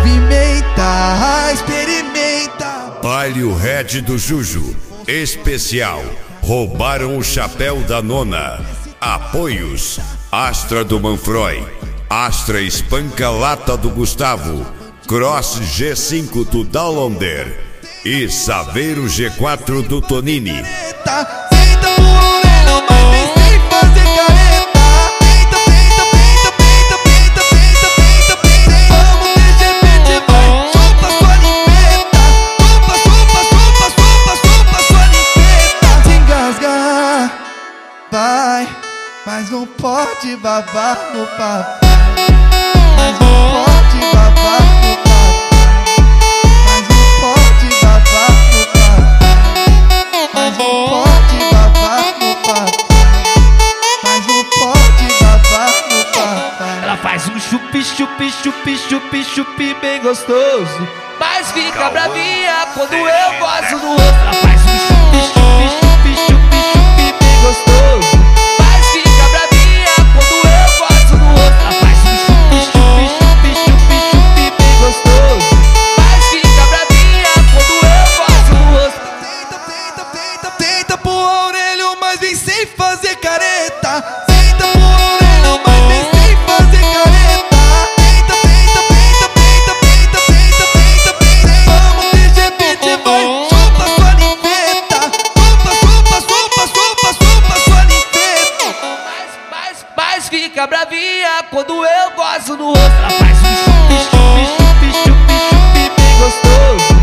movimenta, experimenta. Baile o Red do Juju. Especial. Roubaram o chapéu da nona. Apoios. Astra do Manfroy. Astra Espanca Lata do Gustavo. Cross G5 do Dallonder. E Saveiro G4 do Tonini. Senta pro orelho, mas vem sem fazer careta. Peita, peita, peita, peita, peita, peita, peita, peita. Vamos TGP, vai, chupa sua limpeta. Chupa, chupa, chupa, chupa, chupa sua limpeta. Se engasgar, vai, mas não pode babar no papai. Mas não pode babar no papai. Mas não pode babar no papai. Mas não pode babar no papai. Mas não pode babar no papai. Ela faz um chupi, chupi, chupi, chupi, chupi bem gostoso, mas fica bravinha quando eu gosto do rosto. Ela faz um chupi, chupi, chupi, chupi, chupi bem gostoso, mas fica bravinha quando eu gosto do rosto. Ela faz um chupi, chupi, chupi, chupi, chupi bem gostoso, mas fica bravinha quando eu gosto do rosto. Tenta, tenta, tenta, tenta pro orelho, mas vem sem fazer careta. Tenta pro orelho, mas vem sem fazer careta. Tenta, tenta, tenta, tenta, tenta, tenta, tenta, tenta. Vamos TGP, vai, chupa sua limpeta. Chupa, chupa, chupa, chupa, chupa sua limpeta. Mas fica bravinha quando eu gosto do rosto. Ela faz um chupi, chupi, chupi, chupi, chupi bem gostoso,